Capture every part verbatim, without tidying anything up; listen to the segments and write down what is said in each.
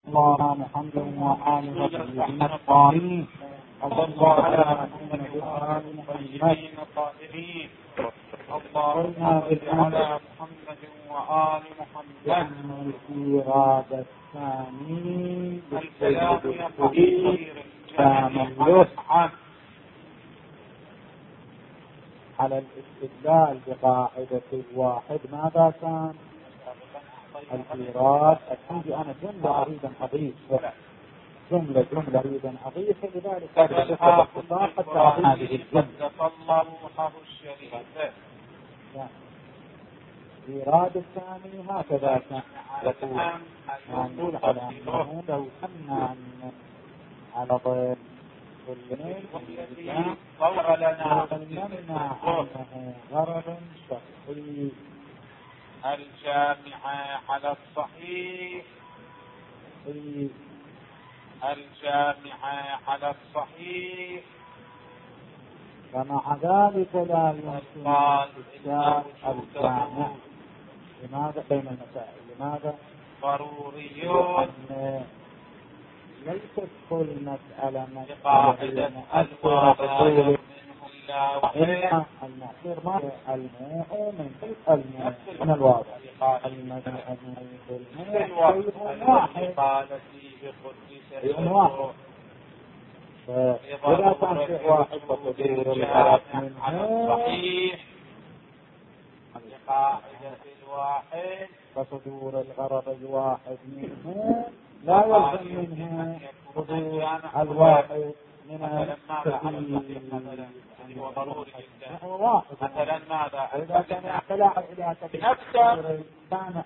الله محمد وآله وصحبه الطاهرين صلى على محمد وآل محمد الطاهرين اللهم صل على محمد وآل محمد. الإيراد الثاني الكلام يقول كان يسعد على الاستدلال بقاعدة الواحد. ماذا كان الإيراد؟ أكيد أنا جملة أريد أن أضيف جملة جملة أريد أن أضيف لذلك هذه الجملة الله روحه الشريف. الإيراد الثاني هكذا كان يقول على أنه لو كنا على ضيف الذي ظهر لنا نمنع عنه غرض شخصي الجامع على الصحيح الجامع على الصحيح ومع ذلك لا يمكن إثبات الجامع. لماذا بين المسائل؟ لماذا ضروريون؟ ليست كل مسألة مسألة الواضح إلا المحصور ما الموء من الموء من الواضح المدنع من الموء شيء واحد شيء واحد. فإذا كان شيء واحد فصدور الغرض منه لقاعدة الواحد فصدور الغرض الواحد منه لا يلزم منه صدور الواحد من الكثير. هو ضروري جدا. هو واحد مثلا ماذا إذا كان اختلاع إلى نفسه كان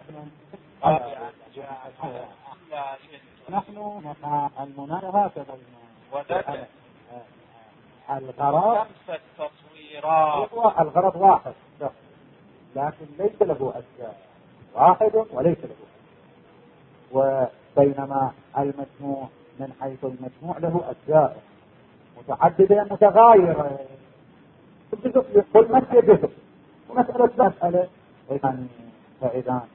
نحن مع المناظرة هكذا وذكر الغرض خمسة تصويرات. الغرض واحد لكن ليس له أجزاء، واحد وليس له. وبينما المجموع من حيث المجموع له أجزاء متعددة متغايرة. كل مسألة جزء ومسألة مسألة. فإذا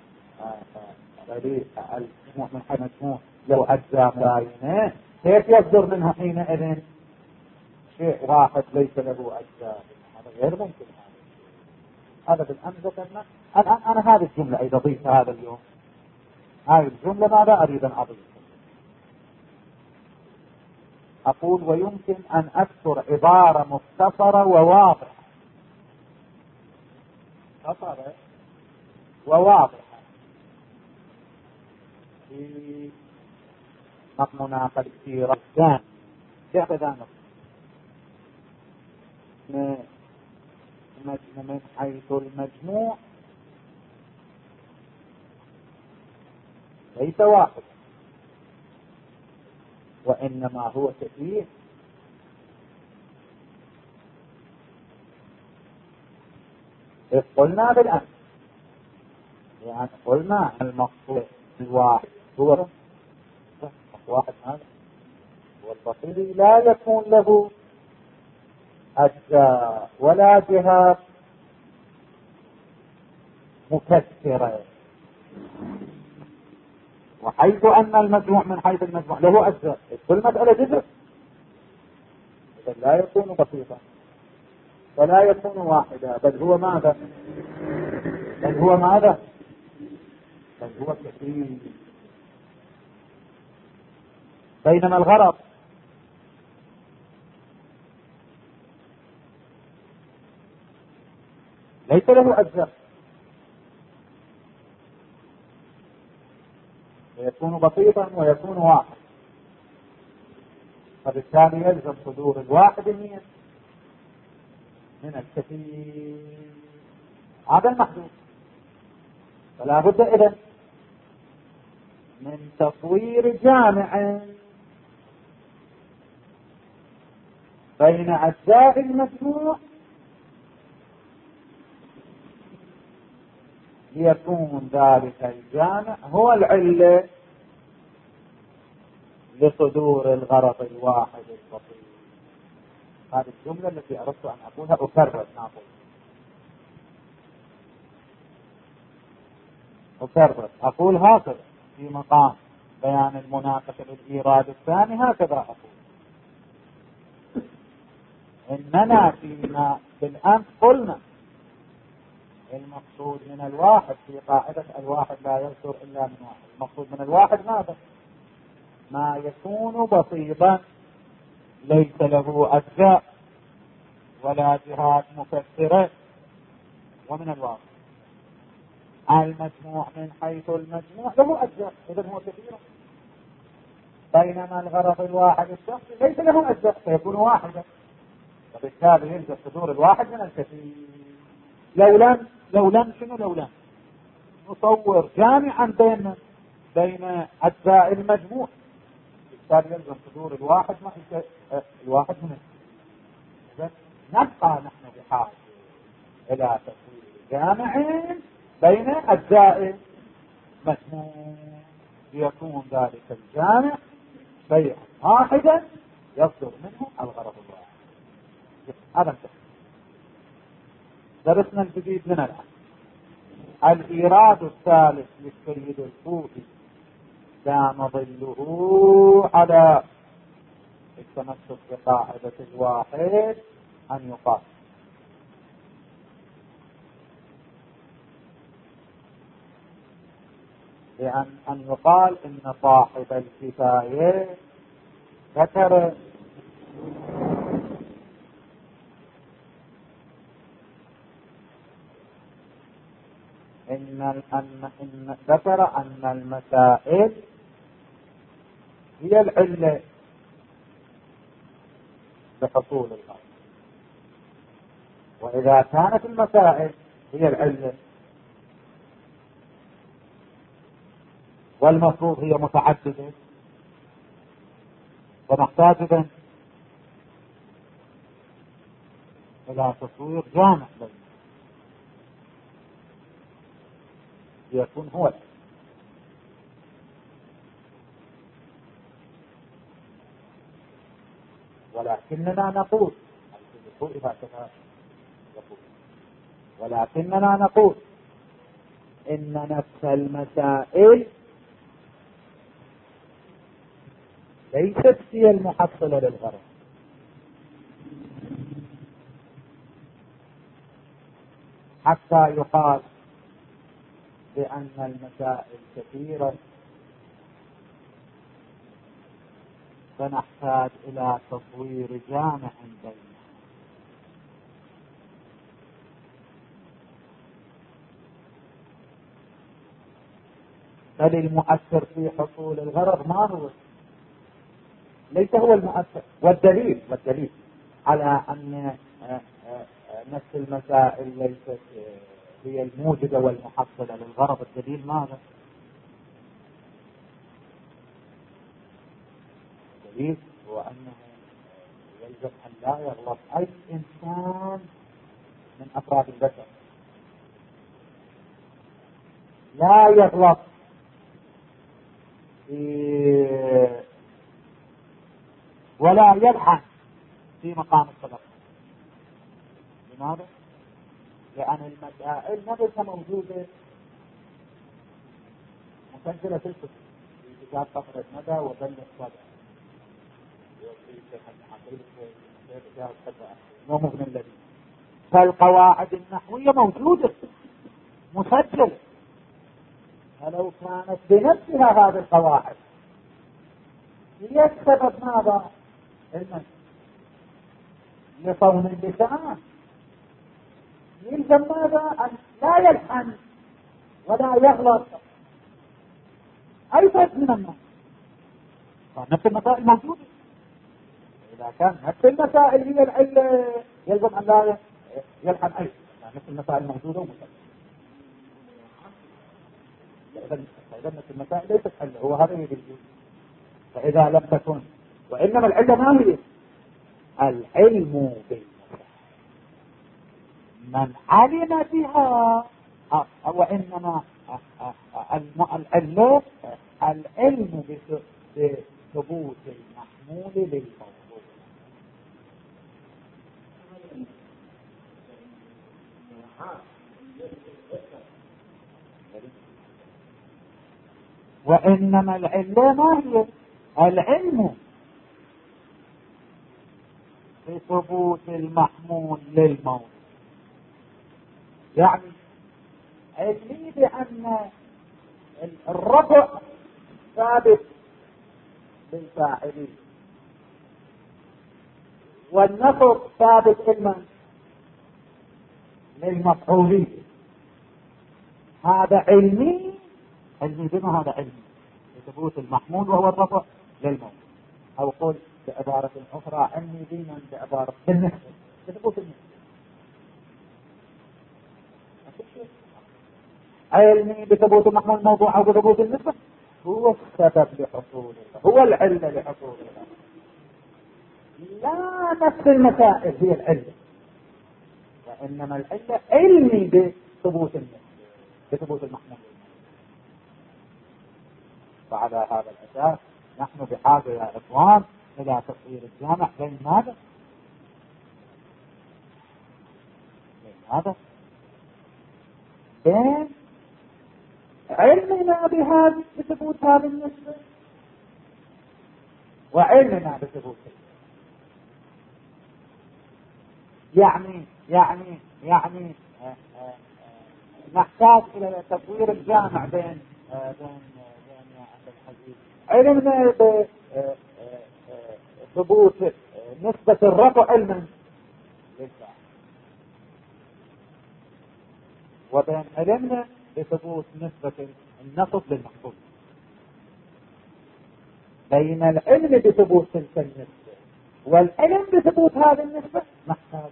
المجموع من حيث المجموع له أجزاء باينة، كيف يصدر منها حينئذ شيء واحد ليس له أجزاء؟ هذا غير ممكن. هذا بالأمس ذكرنا. الآن أنا هذه الجملة أيضا أضيفها هذا اليوم. هذه الجملة ماذا أريد أن أضيف؟ أقول ويمكن أن أذكر عبارة مختصرة وواضحة مختصرة وواضحة في مناقل كثيرة الثاني كذا من حيث المجموع ليس واحد وإنما هو كثير. إذ قلنا بالأمس يعني قلنا المقصود الواحد هو واحد هذا والبصير لا يكون له أجزاء ولا جهات مكثرة، وحيث أن المجموع من حيث المجموع له أجزاء كل مسألة جزء لا يكون بسيطا ولا يكون واحدا، بل هو ماذا بل هو ماذا بل هو كثير. بينما الغرض ليس له أجزاء ويكون بسيطا ويكون واحد، فبالتالي يلزم صدور الواحد من من الكثير. هذا المحدود. فلا بد إذن من تصوير جامع بين أجزاء المجموع ليكون ذلك الجامع هو العلة لصدور الغرض الواحد البسيط. هذه الجملة التي أردت أن أقولها أكرر ناقل أكرر أقول هكذا في مقام بيان المناقشة للإيراد الثاني هكذا أقول. إننا فيما بالأمس قلنا المقصود من الواحد في قاعدة الواحد لا يصدر إلا من واحد، المقصود من الواحد ماذا؟ ما يكون بسيطا ليس له أجزاء ولا جهات مكثرة. ومن الواقع المجموع من حيث المجموع له أجزاء، إذن هو كثير، بينما الغرض الواحد الشخصي ليس له أجزاء فيكون واحدا، وبالتالي يلزم صدور الواحد من الكثير. لو لم لو لم شنو لو لم نصور جامعا بين بين أجزاء المجموع، بالتالي يلزم صدور الواحد من الواحد من الكثير. نبقى نحن بحاجة إلى تصوير جامع بين أجزاء مجموع ليكون ذلك الجامع بيعا واحدا يصدر منه الغرض الواحد. هذا درسنا الجديد من الآن. الإيراد الثالث للسيد الكوفي دام ظله على التمسك بقاعدة الواحد أن يقال بأن أن يقال إن صاحب الكفاية ذكر إن أن إن ذكر أن المسائل هي العلة بحصول الغرض، وإذا كانت المسائل هي العلة والمفروض هي متعددة ونحتاج إلى تصوير جامع ليكون هو العلة. ولكننا نقول ولكننا نقول إن نفس المسائل ليست هي المحصلة للغرض، حتى يقال بأن المسائل كثيرة فنحتاج إلى تصوير جامع بينها. بل المؤثر في حصول الغرض ما هو؟ ليس هو المؤثر. والدليل والدليل على أن نفس المسائل ليست هي الموجبة والمحصلة للغرض، الدليل ماذا؟ الدليل هو أنه يجب أن لا يغلط أي إنسان من أفراد البشر، لا يغلط في ولا يلحن في مقام الصدق. لماذا؟ لأن المسائل نفسها موجودة مسجلة في الكتب في كتاب فقرة مدى وبلغ صدق ومغنى الذي، فالقواعد النحوية موجودة مسجلة. فلو كانت بنفسها هذه القواعد هي السبب ماذا؟ المنع لصون اللسان، يلزم ماذا؟ أن لا يلحن ولا يغلط أي فرد من الناس. فنفس المسائل موجودة. إذا كان نفس المسائل هي العلة يلزم أن لا يلحن أي، نفس المسائل موجودة ومسائل. إذا نفس المسائل ليست حلة، هو هذا يجب. فإذا لم تكن، وإنما العلة ما هي؟ العلم بالمسائل من علم بها، أو إنما العلة العلم بثبوت المحمول للموضوع. وإنما العلة ما هي؟ العلم بثبوت المحمول للموضوع. يعني علمي بأن الرفع ثابت للفاعلين والنصب ثابت لمن؟ للمفعولين. هذا علمي. علمي بما هذا علمي بثبوت المحمول وهو الرفع للموضوع. أو قل بعبارة أخرى علمي دينا بعبارة بالنسبة بثبوت النسبة. علمي بثبوت المحمول الموضوع أو بثبوت النسبة هو السبب لحصوله، هو العلة لحصوله، لا نفس المسائل هي العلة، وإنما العلة علمي بثبوت النسبة بثبوت المحمول. فعلى هذا الأساس نحن بحاجة يا إخوان إلى تصوير الجامع بين ماذا؟ بين ماذا؟ بين علمنا بهذه بثبوت هذه النسبة وعلمنا بثبوت. يعني يعني يعني آآ آآ نحتاج إلى تصوير الجامع بين آآ بين بين يا أخي الحبيب علمنا بثبوت نسبة الرفع علما للفاعل، وبين علمنا بثبوت نسبة النصب للمحفوظ. بين العلم بثبوت تلك النسبة والعلم بثبوت هذه النسبة نحتاج.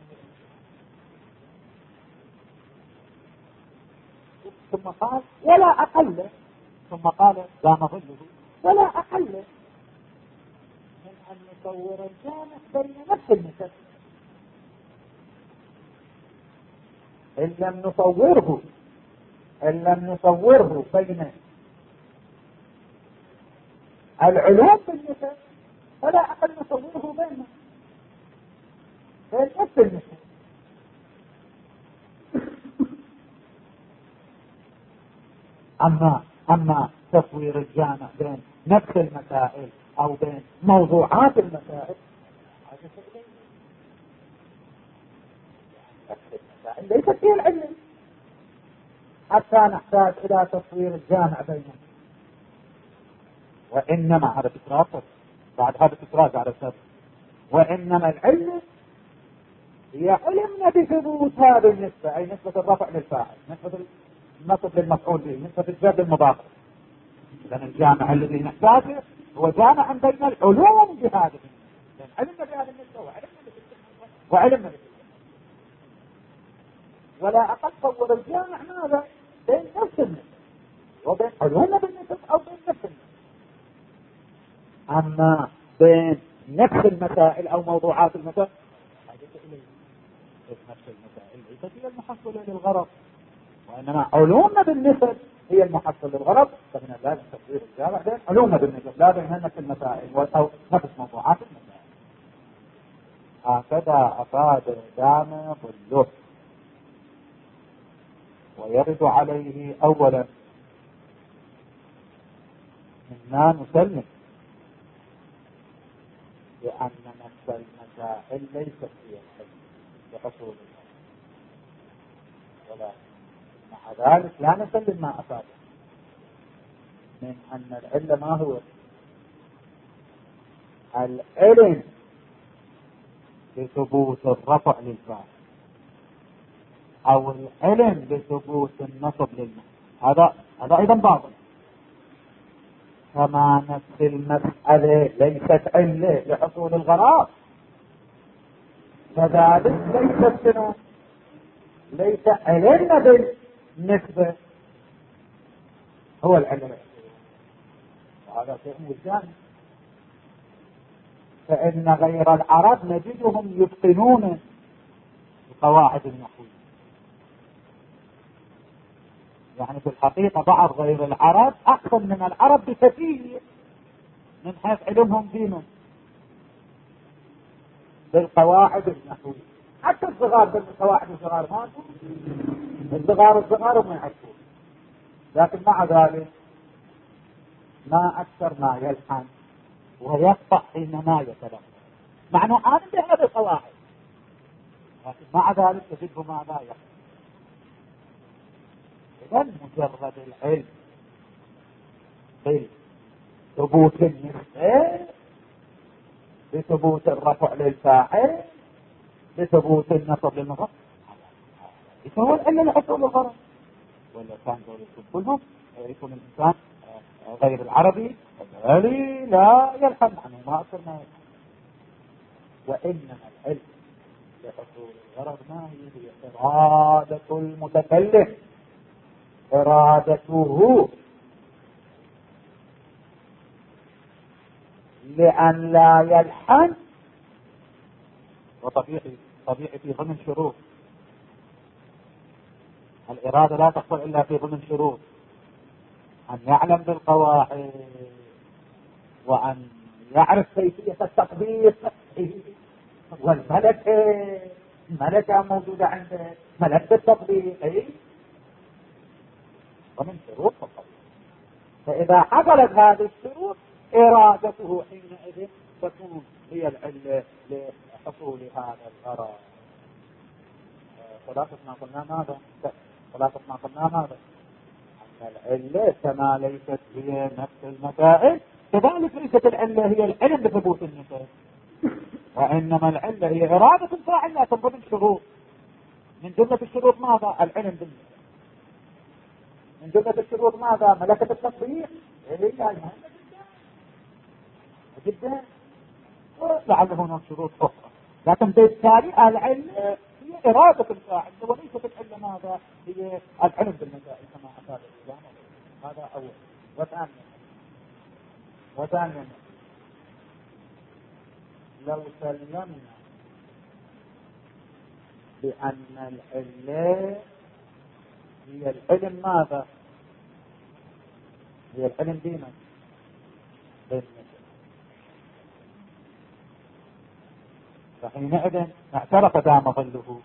ثم قال ولا أقل، ثم قال لا نظله ولا أقل من أن نصور الجامع بين نفس النسب. إن لم نصوره إن لم نصوره بين العلوم بالنسب فلا أقل نصوره بين بين نفس النسب. أما أما تصوير الجامع بين نفس المسائل أو بين موضوعات المسائل هذا شيء ليست هي العلم حتى نحتاج إلى تصوير الجامع بينهم. وإنما هذا تكرار بعد هذا تكرار على السبب. وإنما العلم هي علمنا بثبوت هذه النسبة، أي نسبة الرفع للفاعل، نسبة النصب للمفعول به، نسبة الجر للمضاف. لأن الجامع الذي نحتاجه هو جامع بين العلوم بهذه النسبة، علمنا بهذه النسبة وعلمنا بهذه وعلمنا بهذه. ولا أقل صور الجامع ماذا؟ بين نفس النسبة وبين علومنا بالنسبة أو بين نفس النسبة. أما بين نفس المسائل أو موضوعات المسائل حاجة إليه نفس المسائل ليست هي المحصلة للغرض، وإنما علومنا بالنسب هي المحصل للغرض. فمن اللازم تصوير الجامع بين علومنا بالنسب لا بين نفس المسائل أو نفس موضوعات المسائل. هكذا أفاد الجامع باللطف. ويرد عليه أولا منا نسلم لأن نفس المسائل ليست هي الحل لحصول الحل، ولا مع ذلك لا نسلم ما أفاده من أن العلم ما هو العلم بثبوت الرفع للفاعل أو العلم بثبوت النصب للمعنى. هذا هذا أيضا باطل. كما نفس المسألة ليست علة لحصول الغرض كذلك ليست شنو؟ ليس علمنا بالنسبة هو العلم. وهذا شيء وجداني. فإن غير العرب نجدهم يتقنون القواعد النحوية. يعني في الحقيقة بعض غير العرب أحسن من العرب بكثير من حيث علمهم دينهم بالقواعد النحوية. حتى الصغار بالقواعد الصغار ما الصغار الصغار ما يعرفون، لكن مع ذلك ما أكثر ما يلحن ويقطع حينما يتلفظ، معنى عالم بهذه القواعد، لكن مع ذلك تجده ما لا يحصل. إذن مجرد العلم بثبوت النسبة، بثبوت الرفع للفاعل، بثبوت النصب للمفعول، فهو العلة لحصول الغرض. ولا كان ذلك كلهم يكون الإنسان غير العربي وبالتالي لا يلحن عنه ما أكثر ما يلحن. وإنما العلم لحصول الغرض ما هي؟ هي إرادة المتكلم، إرادته لأن لا يلحن. وطبيعي طبيعي في ضمن شروط، الإرادة لا تحصل إلا في ضمن شروط: أن يعلم بالقواعد، وأن يعرف كيفية التطبيق، والملكة الملكة موجودة عنده، ملكة التطبيق ومن شروط التطبيق. فإذا حصلت هذه الشروط إرادته حينئذ تكون هي العلة لحصول هذا الغرض. خلاصة ما قلنا ماذا؟ خلاصة ما قلنا ماذا؟ أن العلة كما ليست هي نفس المسائل، كذلك ليست العلة هي العلم بثبوت النسب، وإنما العلة هي إرادة الفاعل لا تنضبط الشروط. من جملة الشروط ماذا؟ العلم بالنسب. من جملة الشروط ماذا؟ ملكة التطبيق. إيه جدا لعل هناك شروط أخرى، لكن بالتالي العلة هي إرادة الفاعل وليست العلة ماذا؟ هي العلم بالمسائل كما أفاد الإسلام. هذا أول. وثانيا وثانيا لو سلمنا بأن العلة هي العلم ماذا؟ هي العلم دينا بالنسبة، فحينئذ اعترف دام ظله،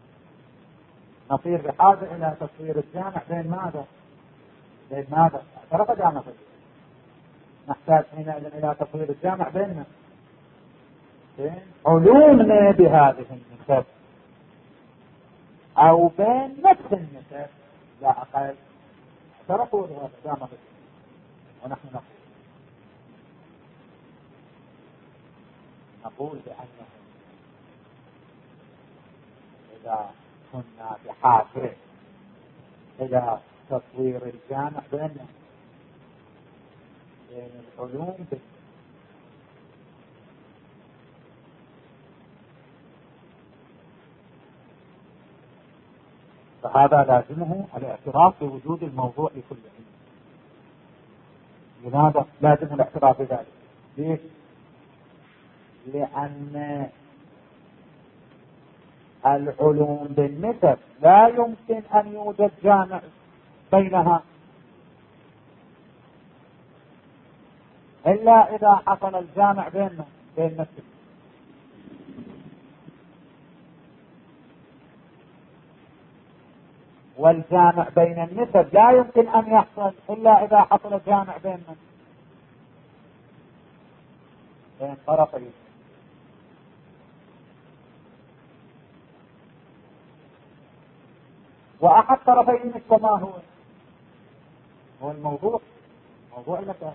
نصير بحاجة إلى تصوير الجامع بين ماذا؟ بين ماذا؟ اعترف دام ظله، نحتاج حينئذ إلى تصوير الجامع بيننا بين علومنا بهذه النسب أو بين نفس النسب لا أقل. اعترفوا دام ظله، ونحن نقول نقول بأنه إذا كنا بحاجة إلى تصوير الجامع بين بين العلوم بين فهذا لازمه الاعتراف بوجود الموضوع لكل علم. لماذا لازم الاعتراف بذلك؟ ليش؟ لأن العلوم بالنسب لا يمكن أن يوجد جامع بينها إلا إذا حصل الجامع بيننا بين نفسه، والجامع بين النسب لا يمكن أن يحصل إلا إذا حصل جامع بيننا بين طرفين. وأحد طرفين النسبة ما هو؟ هو الموضوع، موضوع المسائل.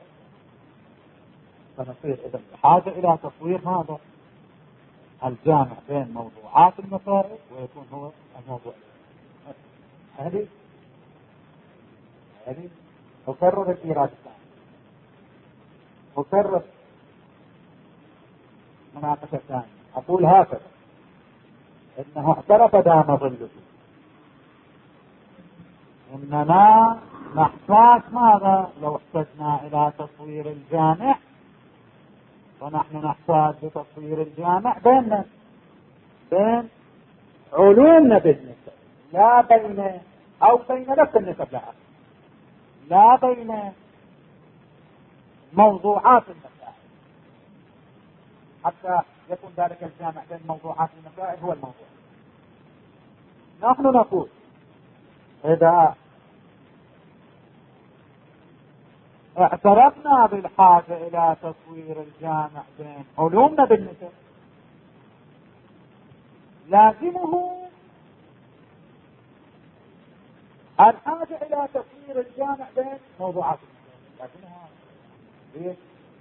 فنصير إذن بحاجة إلى تصوير هذا الجامع بين موضوعات المسائل ويكون هو الموضوع. هذه هذه أكرر الإيراد الثاني، أكرر مناقشة ثانية، أقول هكذا: إنه اعترف دام ظله، إننا نحتاج ماذا؟ لو احتجنا إلى تصوير الجامع، ونحن نحتاج لتصوير الجامع بين بين علومنا بالنسبة، لا بين أو بين نفس النسب، لا لا بين موضوعات المسائل، حتى يكون ذلك الجامع بين موضوعات المسائل هو الموضوع. نحن نقول إذا اعترفنا بالحاجة الى تصوير الجامع بين علومنا بالنسب، لازمه الحاجة الى تصوير الجامع بين موضوعات النسب. لازمها ليش؟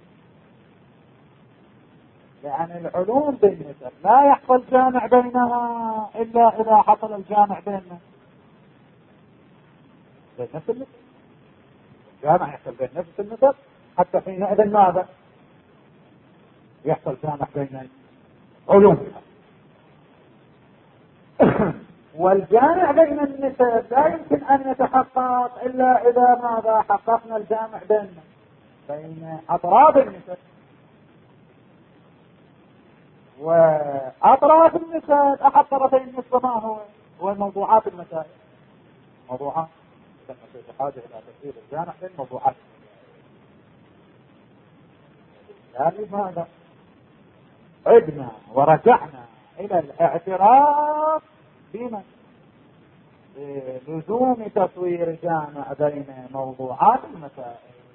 لأن العلوم بالنسب لا يحصل جامع بينها إلا إذا حصل الجامع بيننا بين نفس النسب. الجامع يحصل بين نفس النسب حتى حينئذ ماذا؟ يحصل جامع بين علومها. والجامع بين النسب لا يمكن أن يتحقق إلا إذا ماذا؟ حققنا الجامع بيننا بين أطراف النسب. وأطراف النسب أحد طرفي النسبة ما هو؟ هو موضوعات المسائل. موضوعات بحاجة إلى تفسير الجامع بين موضوعات يعني ماذا؟ عدنا ورجعنا إلى الاعتراف بما لزوم تصوير جامع بين موضوعات المسائل.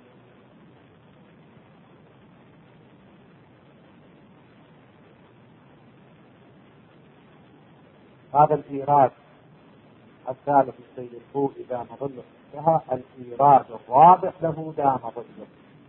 هذا الإيراد الثالث السيد الفوء دام ظله انتهى. الإيراد الرابع له دام ظله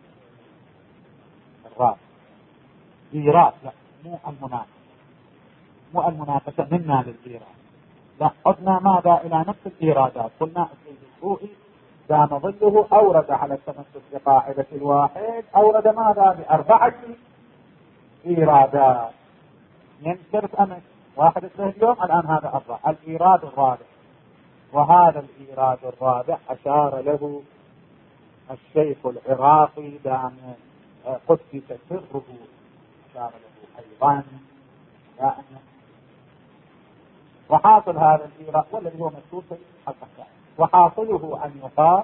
الرابع إيراد، لا مو المناقشة، مو المناقشة منا للإيراد، لا عدنا ماذا إلى نفس الإيرادات. قلنا السيد الفوء دام ظله أورد على التمسك بقاعدة الواحد أورد ماذا بأربعة إيرادات ينصرف أمس واحد اثنين اليوم الآن هذا أربعة. الإيراد الرابع، وهذا الإيراد الرابع أشار له الشيخ العراقي دام قدس سره، أشار له أيضا لأن وحاصل هذا الإيراد والذي هو مشهور في الحلقة، وحاصله أن يقال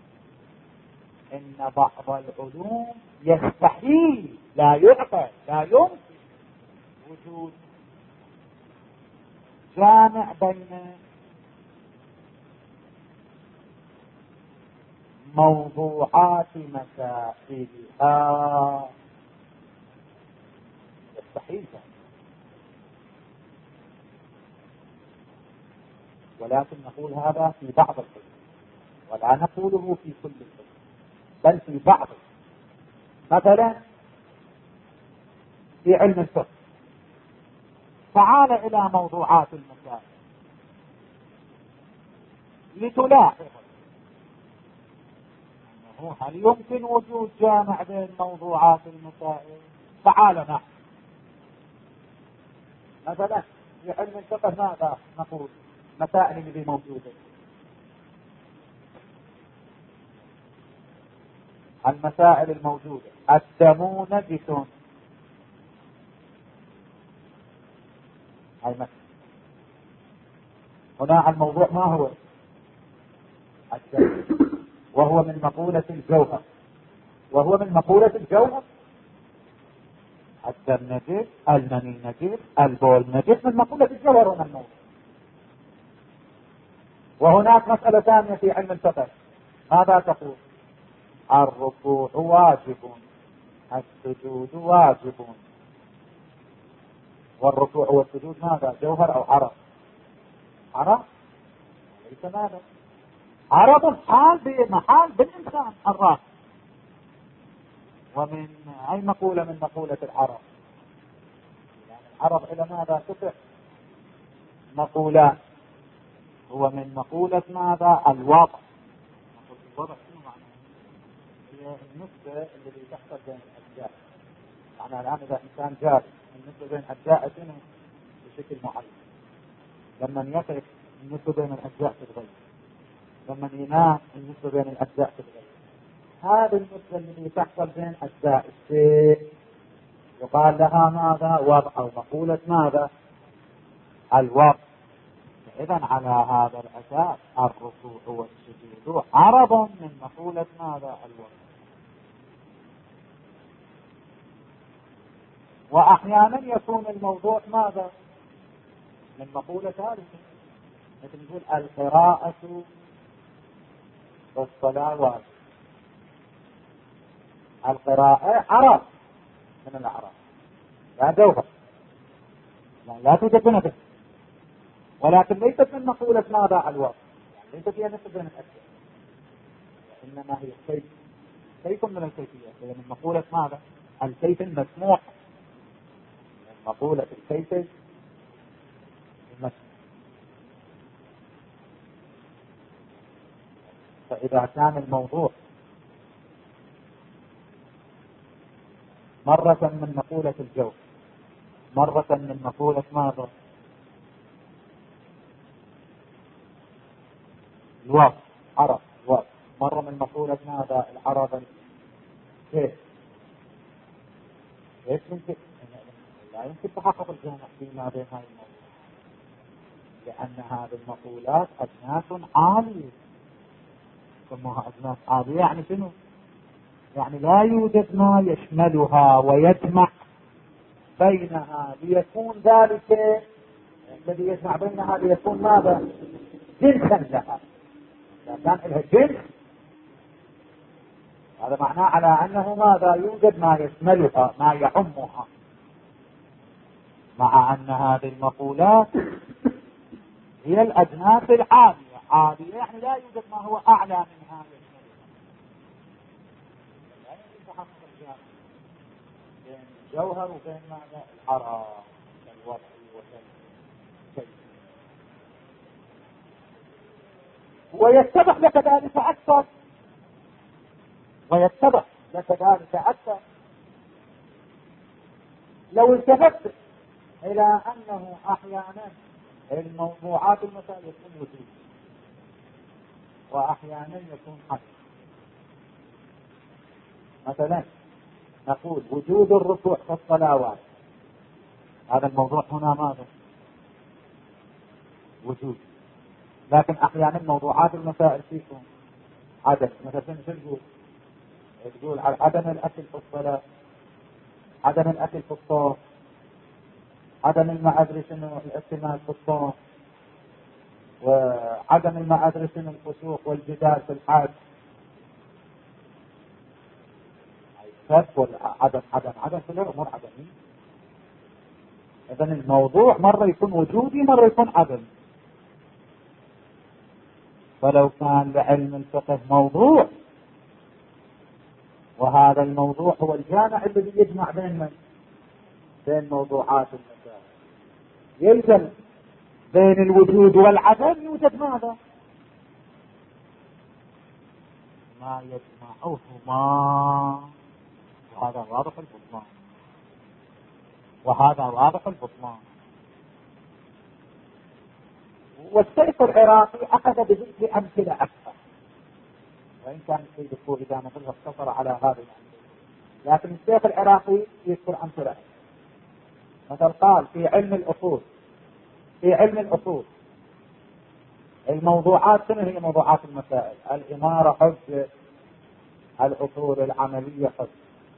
إن بعض العلوم يستحيل لا يعقل لا يمكن وجود جامع بين موضوعات مسائلها، يستحيل ذلك. ولكن نقول هذا في بعض الحدود ولا نقوله في كل الحدود بل في بعض. مثلا في علم الفقه تعال إلى موضوعات المسائل لتلاحظ أنه هل يمكن وجود جامع بين موضوعات المسائل. تعال نحن مثلا في علم الفقه ماذا نقول؟ مسائل اللي موجودة، المسائل الموجودة الدم نجس، هاي مثلا. هنا الموضوع ما هو؟ الدم، وهو من مقولة الجوهر، وهو من مقولة الجوهر. الدم نجس، المني نجس، البول نجس، من مقولة الجوهر هنا الموضوع. وهناك مسألة ثانية في علم الفقه ماذا تقول؟ الركوع واجب، السجود واجب. والركوع والسجود ماذا؟ جوهر أو عرض؟ عرض ليس ماذا؟ عرض حال بمحال بالإنسان الراس. ومن أي مقولة من مقولة العرض؟ يعني العرض إلى ماذا تفح؟ مقولات. هو من مقولة ماذا؟ الوضع. الوضع شنو معناه؟ هي النسبة اللي تحصل بين الأجزاء. يعني الآن إذا إنسان جالس النسبة بين أجزاء شنو؟ بشكل معين. لما يقف النسبة بين الأجزاء تتغير، لما ينام النسبة بين الأجزاء تتغير. هذه النسبة اللي تحصل بين أجزاء الشيء يقال لها ماذا؟ وضع، أو مقولة ماذا؟ الوضع. إذا على هذا الأساس الركوع والسجود عرض من مقولة ماذا؟ الوضع. وأحيانا يكون الموضوع ماذا؟ من مقولة ثالثة، مثل نقول القراءة والصلاة واجب. القراءة عرض من الأعراض، لا جوهر، يعني لا توجد بنفسه، ولكن ليست من مقولة ماذا الوصف، يعني ليست فيها نفس بين الأشياء، إنما هي كيف كيف من الكيفية، هي من مقولة ماذا الكيف المسموح، من مقولة الكيف المسموح. فإذا كان الموضوع مرة من مقولة الجوف، مرة من مقولة ماذا الوصف عرض الوصف، مرة من مقولة ماذا العرض كيف، كيف يمكن لا يمكن تحقق الجامع فيما بين هذه الموضوع، لأن هذه المقولات أجناس عالية، يسموها أجناس عالية، يعني شنو؟ يعني لا يوجد ما يشملها ويجمع بينها ليكون ذلك الذي يجمع بينها ليكون ماذا جنسا لها، إذا كان لها جنس هذا معناه على أنه ماذا يوجد ما يشملها ما يعمها، مع أن هذه المقولات هي الأجناس العالية، عالية يعني لا يوجد ما هو أعلى منها يشملها، لا يمكن تحقق الجامع بين الجوهر وبين ماذا العرض كالوضع وكالكيف. ويتضح لك ذلك أكثر ويتضح لك ذلك أكثر لو التفت إلى أنه أحيانا الموضوعات المسائل يكون وجود وأحيانا يكون حدث. مثلا نقول وجود الركوع في الصلوات، هذا الموضوع هنا ماذا وجود، لكن أحيانا موضوعات المسائل فيكم عدم. مثلا شو تقول؟ تقول على عدم الأكل في الصلاة، عدم الأكل في الصوم، عدم المعادرة شنو الاعتماد في الصوم، وعدم المعادرة شنو الفسوق والجدال في الحاج، عدم عدم عدم في الأمور عدمي. إذن الموضوع مرة يكون وجودي مرة يكون عدم. فلو كان لعلم الفقه موضوع، وهذا الموضوع هو الجامع الذي يجمع بين من؟ بين موضوعات المسائل، يلزم بين الوجود والعدم يوجد ماذا؟ ما يجمعهما، وهذا واضح البطلان، وهذا واضح البطلان. والشيخ العراقي أخذ بذكر أمثلة أكثر، وإن كان السيد الطوفي إذا مثلها اقتصر على هذه الأمثلة، لكن الشيخ العراقي يذكر أمثلة. مثل قال في علم الأصول، في علم الأصول الموضوعات شنو هي موضوعات المسائل؟ الإمارة حجة، الأصول العملية حجة،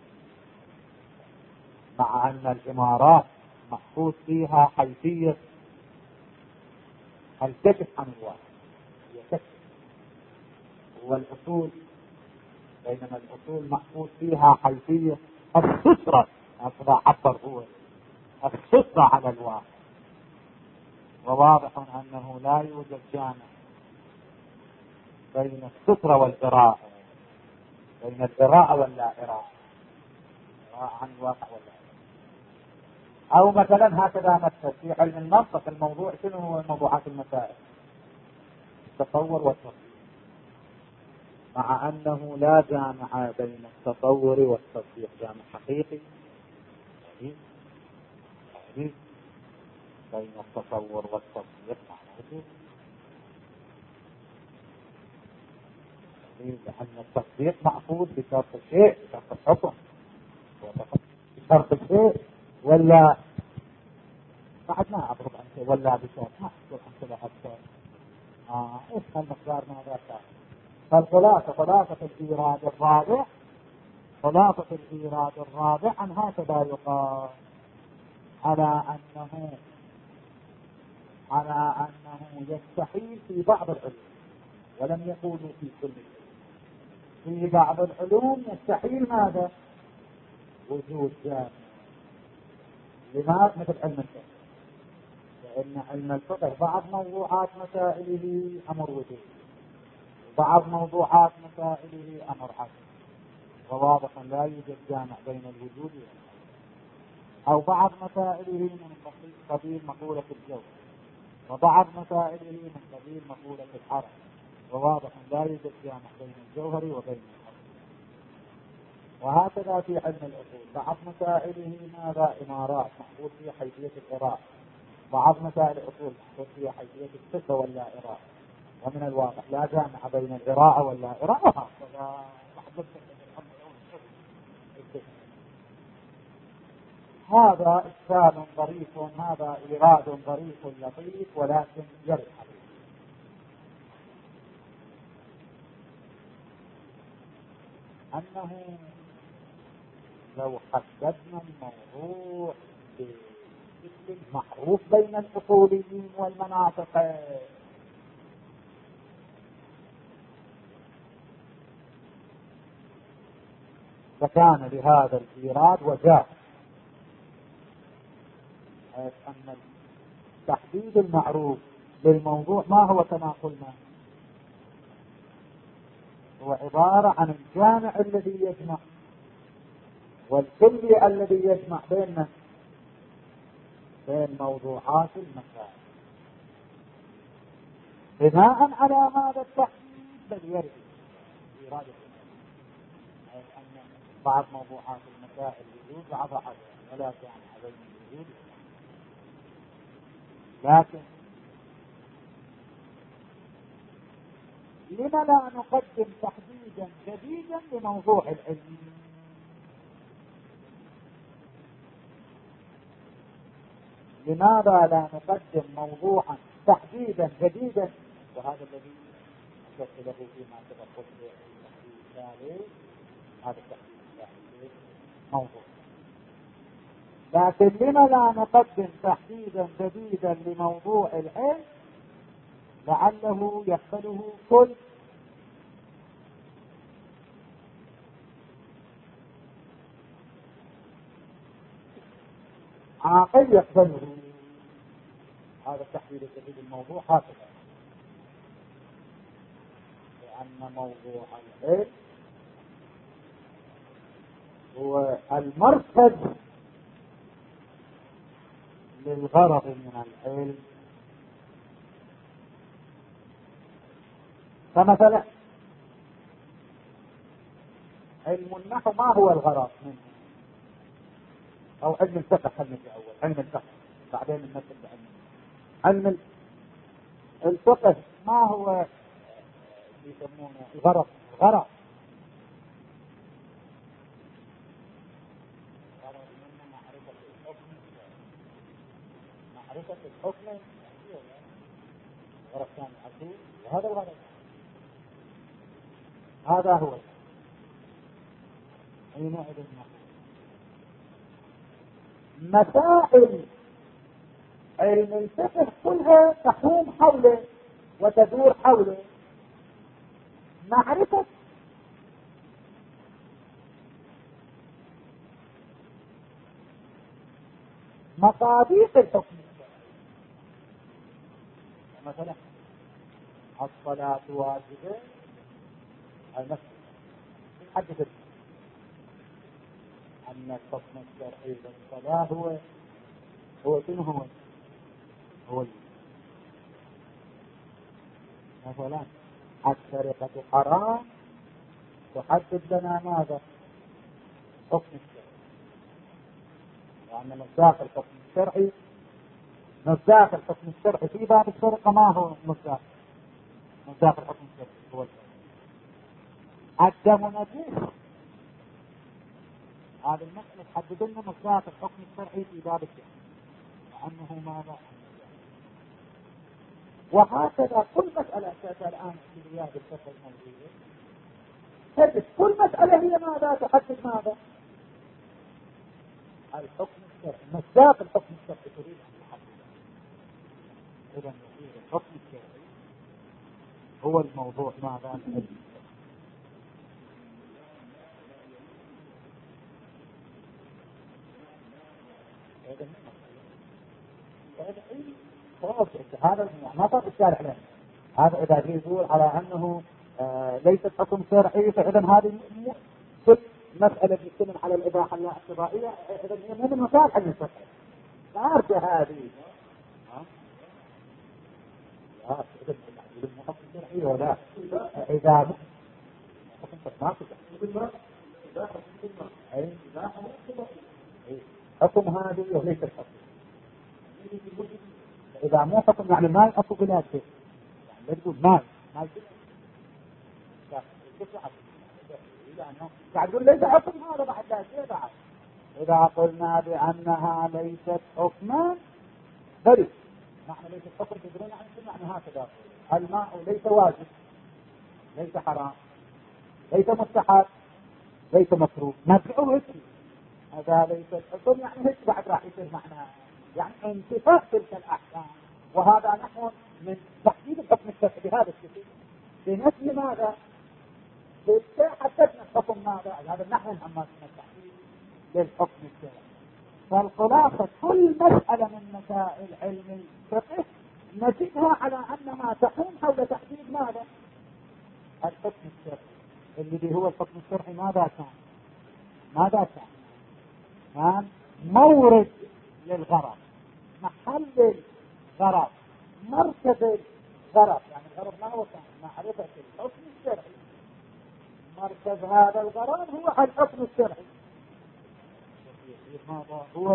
مع أن الإمارات محفوظ فيها حيثية الكشف عن الواقع، هي كشف، والأصول بينما الأصول محفوظ فيها حيثية السترة، هكذا عبر هو السترة على الواقع. وواضح أنه لا يوجد جامع بين السترة والقراءة، بين القراءة واللا قراءة، قراءة عن الواقع واللا. أو مثلا هكذا مثل في علم المنطق الموضوع شنو هو موضوعات المسائل؟ التصور والتصديق، مع أنه لا جامع بين التصور والتصديق، جامع حقيقي بين التصور والتصديق معناته، لأن التصديق مأخوذ بشرط الشيء، بشرط الحكم، بشرط الشيء، ولا بعد ما أضرب أنت ولا بشرط ما أضرب أنت لأكثر. آه إيش هالمقدار ماذا كان؟ فالخلاصة خلاصة الإيراد الرابع، خلاصة الإيراد الرابع عن هكذا يقال على أنه على أنه يستحيل في بعض العلوم، ولم يقولوا في كل العلوم، في بعض العلوم يستحيل ماذا؟ وجود جامع. لماذا؟ مثل علم الفقه، لأن علم الفقه بعض موضوعات مسائله أمر وجود، بعض موضوعات مسائله أمر عدم، وواضحا لا يوجد جامع بين الوجود والعدم. أو بعض مسائله من قبيل مقولة الجوهر، وبعض مسائله من قبيل مقولة العرض، وواضحا لا يوجد جامع بين الجوهر وبين العرض. وهكذا في علم الأصول بعض مسائله ماذا؟ إمارات محفوظ فيها حيثية الإراء، بعض مسائل الأصول محفوظ فيها حيثية الصفة ولا إراء، ومن الواضح لا جامع بين الإراء ولا إراء. وهكذا هذا إشكال ظريف، هذا إيراد ظريف لطيف، ولكن يرد عليه. أنه لو حددنا الموضوع بشكل معروف بين الأصوليين والمناطق فكان لهذا الإيراد وجاه، حيث أن التحديد المعروف للموضوع ما هو كما قلنا؟ هو عبارة عن الجامع الذي يجمع والكلي الذي يجمع بين بين موضوعات المسائل. بناء على هذا التحديد بل يرد إرادة، حيث أن بعض موضوعات المسائل وجود بعضها عدم ولا جامع بين الوجود. لكن لما لا نقدم تحديدا جديدا لموضوع العلم؟ لماذا لا نقدم موضوعا تحديدا جديدا؟ وهذا الذي أشرت له فيما سبق في التحديد الثالث، هذا التحديد الثالث موضوع. لكن لما لا نقدم تحديدا جديدا لموضوع العلم لعله يقبله كل عاقل يقبله هذا التحديد الجديد الموضوع هكذا، لأن موضوع العلم هو المركز للغرض من العلم. فمثلا علم النحو ما هو الغرض منه؟ أو علم الفقه، خلينا في أول علم الفقه بعدين نمثل بعلم علم الفقه. ما هو يسمونه الغرض؟ الغرض غرض منه معرفة الحكم، معرفة الحكم غرض ثاني عقيد، وهذا الغرض هذا هو حينئذ مسائل علم الفقه كلها تقوم حوله وتدور حوله معرفة مصادق الحكم. مثلا الصلاة واجبة، المسجد حدثت أن الحكم الشرعي للصلاة هو هو شنو هو؟ هو مثلا السرقة حرام، تحدد لنا ماذا؟ حكم الشرعي، وأن مصداق الحكم الشرعي مصداق الحكم الشرعي في باب السرقة ما هو مصداق؟ مصداق الحكم الشرعي هو الدم نجس. هذا المسألة تحدد لنا مصداق الحكم الشرعي في باب الشرع وأنه ماذا؟ وهكذا كل مسألة أساسا الآن في رياض الفقه الموجودة تجد كل مسألة هي ماذا؟ تحدد ماذا؟ الحكم الشرعي، مصداق الحكم الشرعي تريد أن تحدده. إذا الحكم الشرعي هو الموضوع ماذا؟ هذا ما صار الشارع لنا. هذا إذا يقول على أنه آه ليست حكم شرعي، فإذا هذه كل مسألة بتتكلم على الإباحة الاعتبارية، إذا هي مو من مسائل علم الفقه. عارفة هذه ها إذا حكم شرعي ولا إذا حكم هذه وليس الحكم. إذا مو حكم يعني ما يحكم بلا شيء، يعني تقول مال مال بعد تقول ليس حكم هذا بعد لا شيء بعد. إذا قلنا بأنها ليست حكما بل معنى ليست حكم تدرون عن شو معنى هكذا. الماء ليس واجب، ليس حرام، ليس مستحب، ليس مكروه، مدعو هيك. هذا ليس حكم يعني هيك بعد راح يصير معناها يعني انتفاء تلك الأحكام. وهذا نحو من تحديد الحكم الشرعي بهذا الشكل بنفي ماذا؟ حددنا الحكم ماذا؟ هذا نحو من التحديد للحكم الشرعي. فالخلاصة كل مسألة من مسائل علم الفقه نجدها على أنها تقوم حول تحديد ماذا؟ الحكم الشرعي. اللي هو الحكم الشرعي ماذا كان؟ ماذا كان؟ كان مورد للغرض، محل الغرض، مركز الغرض. يعني الغرض ما هو كان؟ معرفة الحكم الشرعي. مركز هذا الغرض هو الحكم الشرعي. هذا هو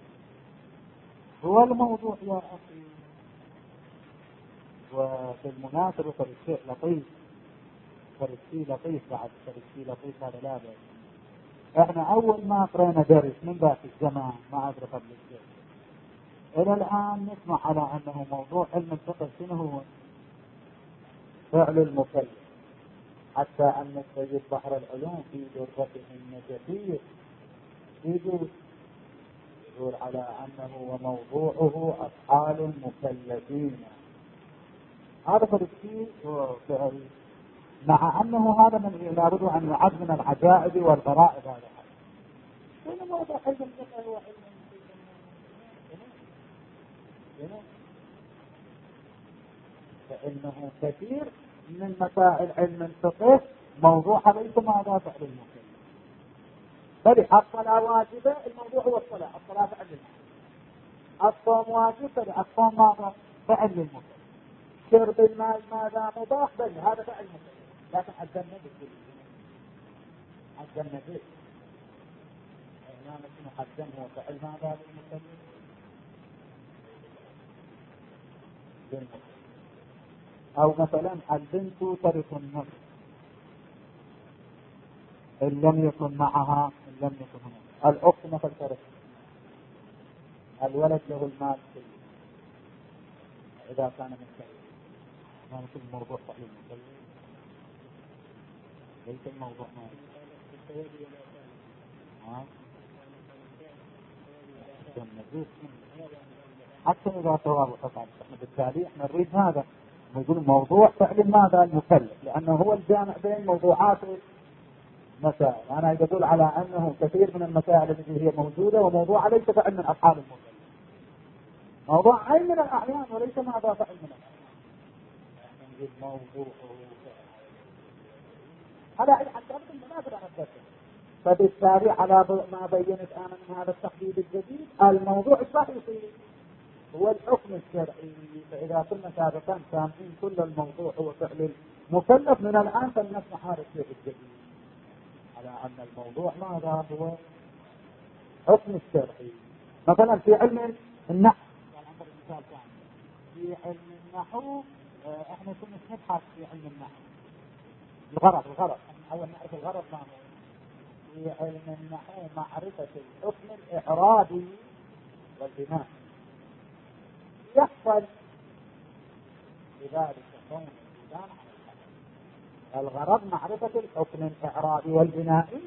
هو الموضوع يا أخي. وفي المناسبة فالشيء لطيف، فالشيء لطيف بعد فالشيء لطيف هذا لا بأس. احنا اول ما قرينا درس من ذاك الزمان ما ادري قبل الشيء الى الان نسمع على انه موضوع علم الفقه شنو هو؟ فعل المكلف. حتى ان السيد بحر العلوم في درته النجفية يقول يقول على انه وموضوعه افعال المكلفين. هذا فالشيء هو فعل، مع انه هذا من لابد ان يعد من العجائب والغرائب. هذا شنو موضوع علم الفقه؟ هو علم فإنه كثير من مسائل علم الفقه موضوعها ليس ماذا فعل المكلف. بل الصلاة واجبة، الموضوع هو الصلاة، الصلاة فعل المكلف. الصوم واجب، بل الصوم ماذا فعل المكلف. شرب الماء ماذا مباح، بل هذا فعل المكلف. لكن الجنة بالكل الجنة بالكل إنما شنو حجم هو فعل ماذا للمكلف؟ أو مثلا البنت ترث النصف إن لم يكن معها إن لم يكن هناك. الأخت مثل ترث، الولد له المال كله إذا كان من كلمة. ما مثل الموضوع صحيح المكلف ليس الموضوع مالي. ها؟ حتى إذا توافقت احنا بالتالي احنا نريد هذا نقول موضوع فعل ماذا المكلف، لأنه هو الجامع بين موضوعات مسائل. أنا أقول على أنه كثير من المسائل التي هي موجودة وموضوع ليس فعل من أفعال المكلف، موضوع عين من الأعيان وليس ماذا فعل من الأعيان. نقول موضوع هذا حتى أبدا ما بدأ نتذكر. فبالتالي على ما بينت أنا من هذا التحديد الجديد الموضوع الصحيح هو الحكم الشرعي. فإذا كنا سابقا سامعين كل الموضوع هو فعل المكلف، من الآن فلنسمع هذا الشيء الجديد على أن الموضوع ماذا هو حكم الشرعي. مثلا في علم النحو، مثال ثاني في علم النحو، احنا كنا نبحث في علم النحو الغرض الغرض أول نعرف الغرض ما هو. في علم النحو معرفة الحكم الإعرابي والبناء. يحصل لذلك كون الإنسان الغرض معرفة الحكم الإعرابي والبنائي،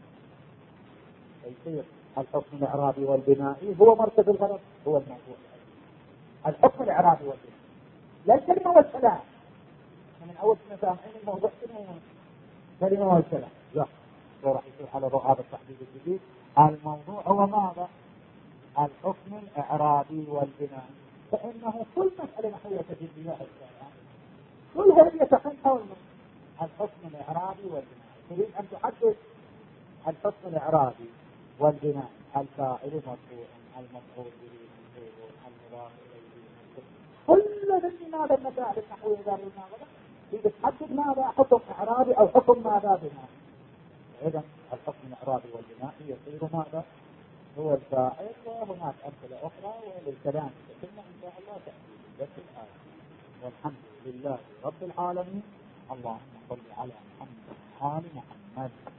يصير الحكم الإعرابي والبنائي هو مركز الغرض، هو الموضوع الحكم الإعرابي والبنائي لا الكلمة والكلام. من أول سنة سامعين الموضوع كلمة والكلام لا راح يصير على ضوء هذا التحديد الجديد. الموضوع هو ماذا؟ الحكم الإعرابي والبناء، فإنه كل مسألة نحوية تجد بها الشارع كلها يتحل حول الحكم الإعرابي والبناء. تريد أن تحدد الحكم الإعرابي والبناء، الفاعل مرفوع، المفعول به منصوب، المضاف إليه، كل ذلك ماذا المسائل النحوية ذلك الماذا تريد تحدد ماذا حكم إعرابي أو حكم ماذا بناء. إذا الحكم الإعرابي والبناء يصير ماذا؟ هو الفاعل. وهناك أمثلة أخرى وللكلام ثم إن شاء الله تأتي بذات الآية. والحمد لله رب العالمين. اللهم صل على محمد وآل محمد.